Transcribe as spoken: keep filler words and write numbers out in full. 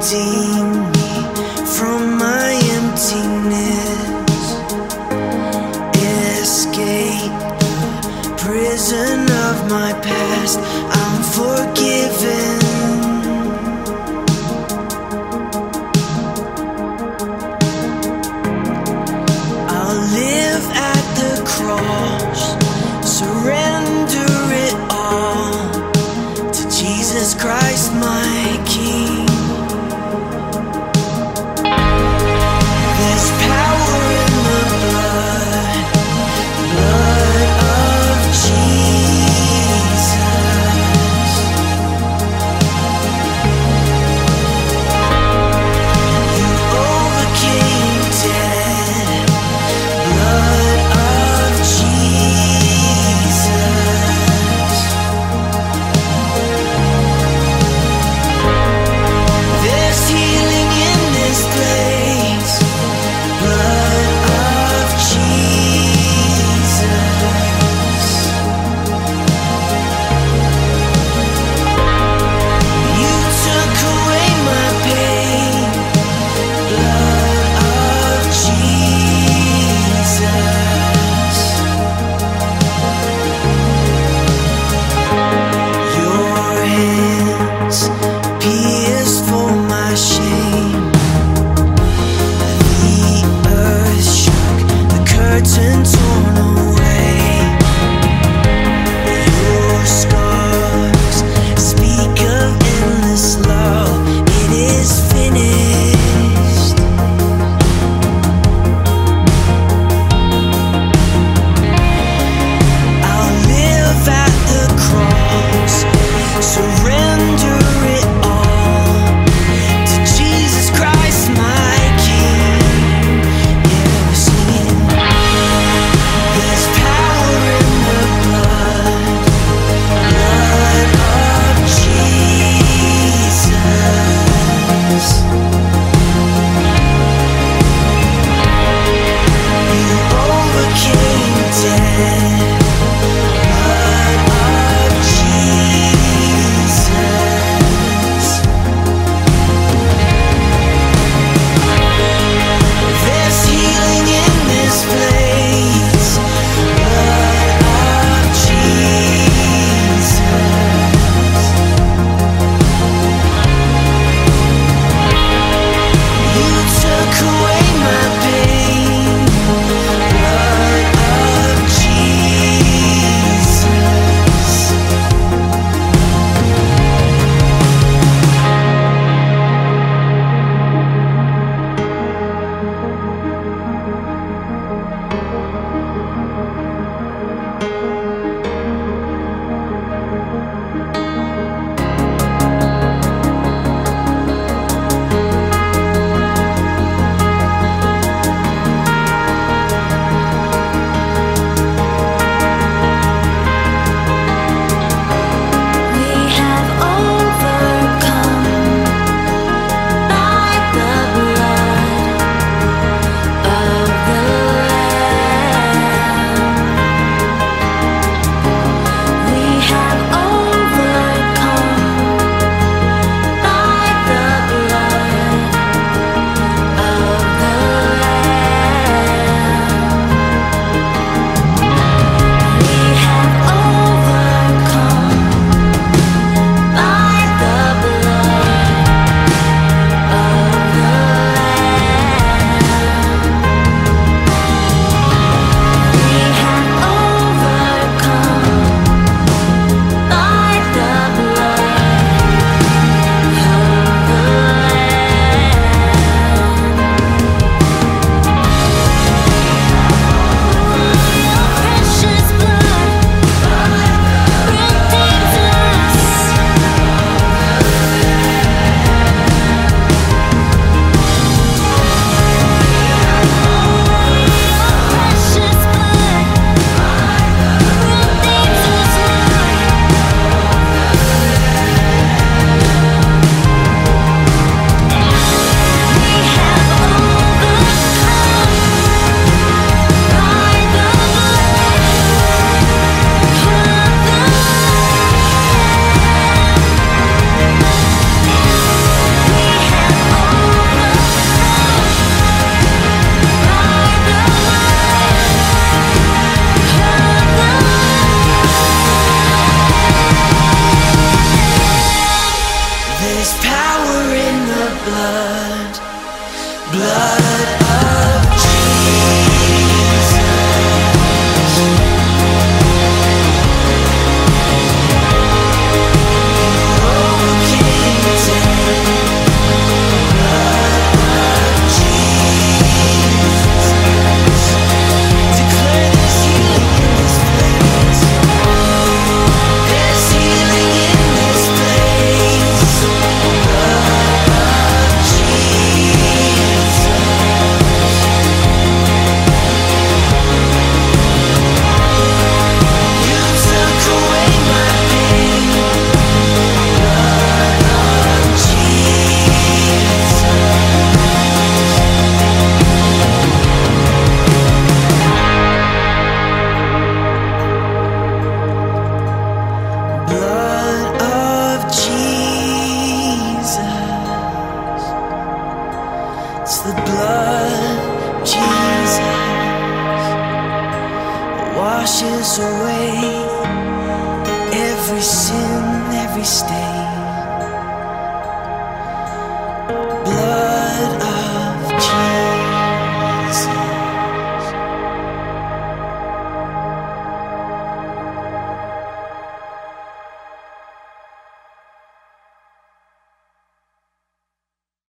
redeem me from my emptiness. Escape the prison of my past. I'm forgiven. I'll live at the cross, surrender it all to Jesus Christ, my King. blood, blood of Jesus. Broken dead, blood of Jesus. Declare there's healing in this place. There's healing in this place. Blood of Jesus. You took away my pain. Blood of Jesus. Blood of Jesus. It's the blood of Jesus. It washes away every sin, every stain.